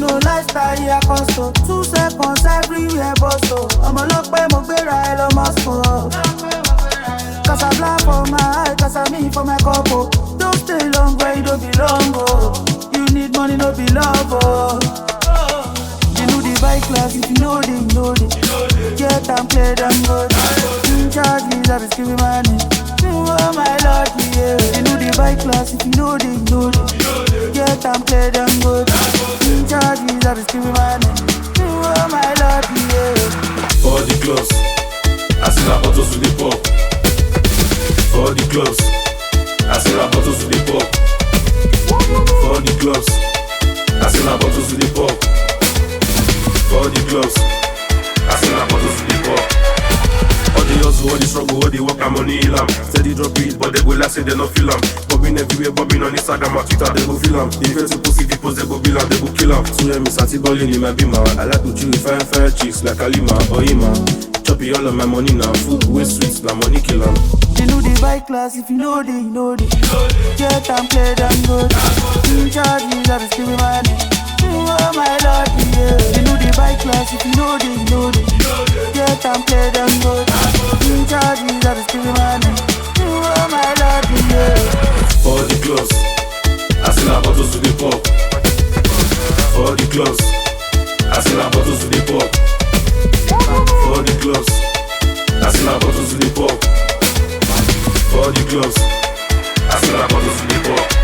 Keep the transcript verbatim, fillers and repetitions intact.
know lifestyle here cost oh. Two seconds everywhere bust oh. I'm a lock by my better Elon Musk oh. Cause I black for my eye, cause I me for my couple. Don't stay long where you don't belong oh. You need money, no be love oh. You know the bike class, if you know they, you know they. Get and play them good. In charges, I be screaming money. Oh my lord, yeah. You know the bike class, if you know they, you know they. Get and play them good. In charges, I be screaming money. Oh my lord, yeah. For the clubs, I see my bottles with the pop. For the clubs, I see my bottles with the pop. For the clubs, I see my bottles with the pop. For the clubs, I see my bottles with the pop. All the hustle, all the struggle, all the work, I'm on the lam. Steady drop beat, but they go like say they no feel am. Bobbing everywhere, bobbing on Instagram and Twitter, they go feel am. If you post it, post they go bill am, they go kill am. So yeah, me sati ballin' in my bima. I like to chill with fire fire chicks like Alima or Ima. Choppy all of my money now, food way sweet, na money kill am. You know the bike class, if you know they, you know they. Get and play them good. In charges, I be screaming money. Oh my lord, yeah. You know the bike class, if you know they, you know they. Get and play them good. In charges, I be screaming money. Oh my lord, yeah. For the clubs, I see my bottles with the pop. For the clubs, I see my bottles with the pop. For the clubs, I see my bottles with the pop. For the clubs, I see my bottles with the pop.